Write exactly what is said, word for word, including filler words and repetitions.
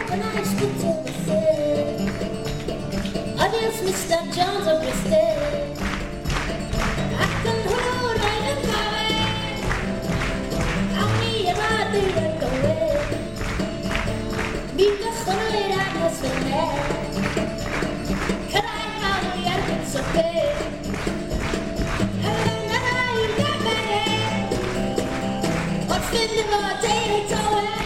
when I speak to the city. Audience, Mister Jones of the state. I can hold I am going. I'll be about to get away. Because when I die, I was there. Can I have a yet? It's okay. And then I got better. What's in the day? It's away.